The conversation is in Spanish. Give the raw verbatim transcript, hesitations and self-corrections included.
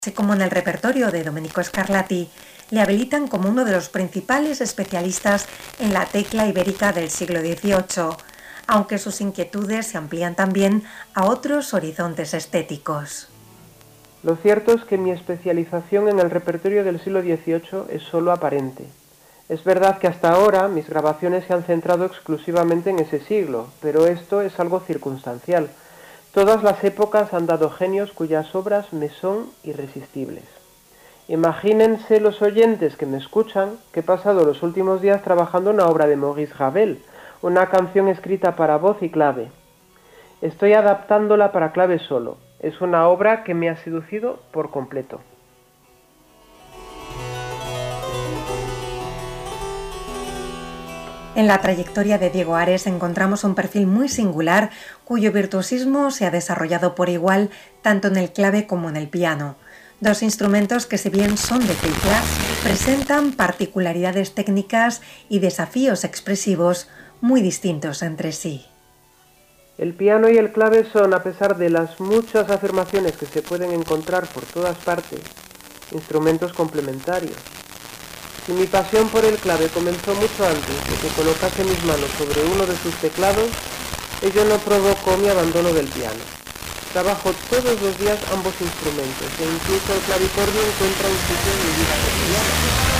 así como en el repertorio de Domenico Scarlatti, le habilitan como uno de los principales especialistas en la tecla ibérica del siglo dieciocho, aunque sus inquietudes se amplían también a otros horizontes estéticos. Lo cierto es que mi especialización en el repertorio del siglo dieciocho es solo aparente. Es verdad que hasta ahora mis grabaciones se han centrado exclusivamente en ese siglo, pero esto es algo circunstancial. Todas las épocas han dado genios cuyas obras me son irresistibles. Imagínense los oyentes que me escuchan que he pasado los últimos días trabajando en una obra de Maurice Ravel, una canción escrita para voz y clave. Estoy adaptándola para clave solo. Es una obra que me ha seducido por completo. En la trayectoria de Diego Ares encontramos un perfil muy singular cuyo virtuosismo se ha desarrollado por igual tanto en el clave como en el piano. Dos instrumentos que, si bien son de tecla, presentan particularidades técnicas y desafíos expresivos muy distintos entre sí. El piano y el clave son, a pesar de las muchas afirmaciones que se pueden encontrar por todas partes, instrumentos complementarios. Si mi pasión por el clave comenzó mucho antes de que colocase mis manos sobre uno de sus teclados, ello no provocó mi abandono del piano. Trabajo todos los días ambos instrumentos e incluso el clavicordio encuentra un sitio en mi vida cotidiana.